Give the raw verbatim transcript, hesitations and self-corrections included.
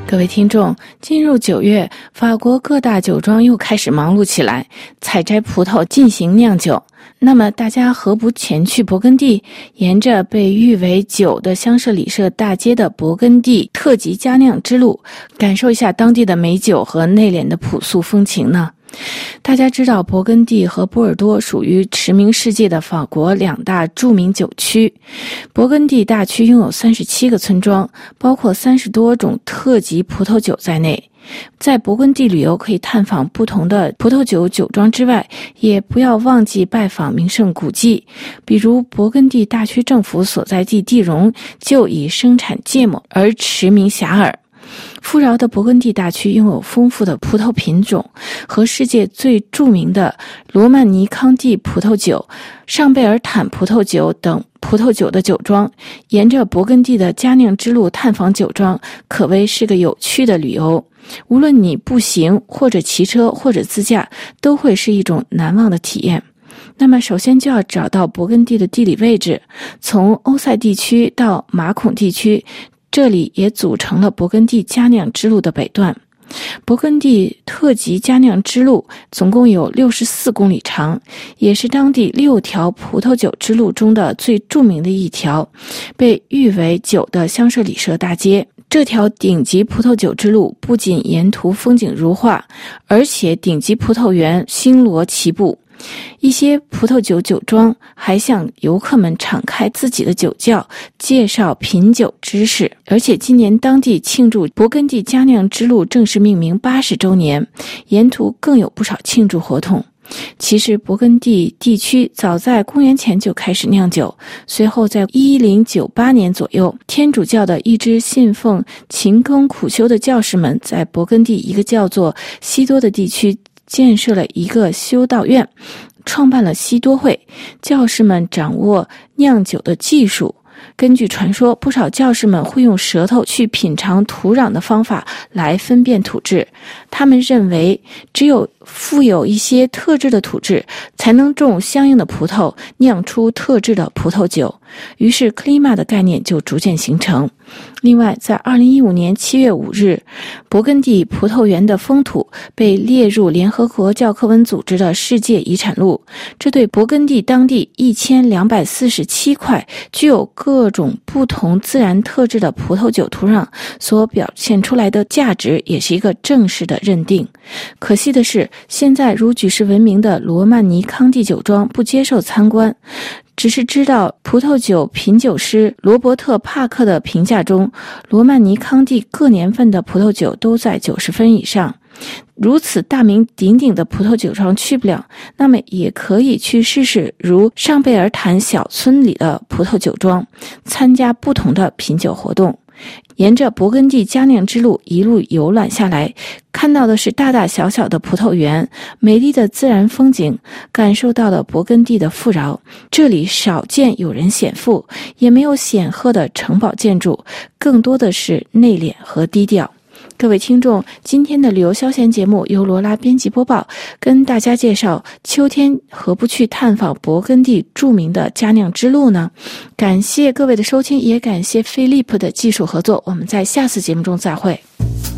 各位听众，进入九月，法国各大酒庄又开始忙碌起来，采摘葡萄进行酿酒。那么大家何不前去勃艮第，沿着被誉为酒的香榭里舍大街的勃艮第特级佳酿之路，感受一下当地的美酒和内敛的朴素风情呢？大家知道，勃艮第和波尔多属于驰名世界的法国两大著名酒区。勃艮第大区拥有三十七个村庄，包括三十多种特级葡萄酒在内。在勃艮第旅游可以探访不同的葡萄酒酒庄之外，也不要忘记拜访名胜古迹，比如勃艮第大区政府所在地地荣就以生产芥末而驰名遐迩。富饶的勃艮第大区拥有丰富的葡萄品种和世界最著名的罗曼尼康帝葡萄酒、尚贝尔坦葡萄酒等葡萄酒的酒庄。沿着勃艮第的佳酿之路探访酒庄，可谓是个有趣的旅游。无论你步行或者骑车或者自驾，都会是一种难忘的体验。那么首先就要找到勃艮第的地理位置，从欧塞地区到马孔地区，这里也组成了勃艮第佳酿之路的北段。勃艮第特级佳酿之路总共有六十四公里长，也是当地六条葡萄酒之路中的最著名的一条，被誉为酒的香榭里舍大街。这条顶级葡萄酒之路不仅沿途风景如画，而且顶级葡萄园星罗棋布。一些葡萄酒酒庄还向游客们敞开自己的酒窖，介绍品酒知识。而且今年当地庆祝勃艮第佳酿之路正式命名八十周年，沿途更有不少庆祝活动。其实勃艮第地区早在公元前就开始酿酒，随后在一零九八年左右，天主教的一支信奉勤耕苦修的教士们在勃艮第一个叫做西多的地区建设了一个修道院，创办了西多会。教士们掌握酿酒的技术，根据传说，不少教士们会用舌头去品尝土壤的方法来分辨土质。他们认为，只有富有一些特质的土质，才能种相应的葡萄，酿出特制的葡萄酒。于是克利马的概念就逐渐形成。另外，在二零一五年七月五日，勃艮第葡萄园的风土被列入联合国教科文组织的世界遗产录，这对勃艮第当地一千两百四十七块具有各种不同自然特质的葡萄酒土壤所表现出来的价值，也是一个正式的认定。可惜的是，现在如举世闻名的罗曼尼康帝酒庄不接受参观，只是知道葡萄酒品酒师罗伯特·帕克的评价中，罗曼尼康帝各年份的葡萄酒都在九十分以上。如此大名鼎鼎的葡萄酒庄去不了，那么也可以去试试如尚贝尔坦小村里的葡萄酒庄，参加不同的品酒活动。沿着勃艮第佳酿之路一路游览下来，看到的是大大小小的葡萄园，美丽的自然风景，感受到了勃艮第的富饶。这里少见有人显富，也没有显赫的城堡建筑，更多的是内敛和低调。各位听众，今天的旅游消闲节目由罗拉编辑播报，跟大家介绍秋天何不去探访勃艮第著名的佳酿之路呢？感谢各位的收听，也感谢飞利浦的技术合作，我们在下次节目中再会。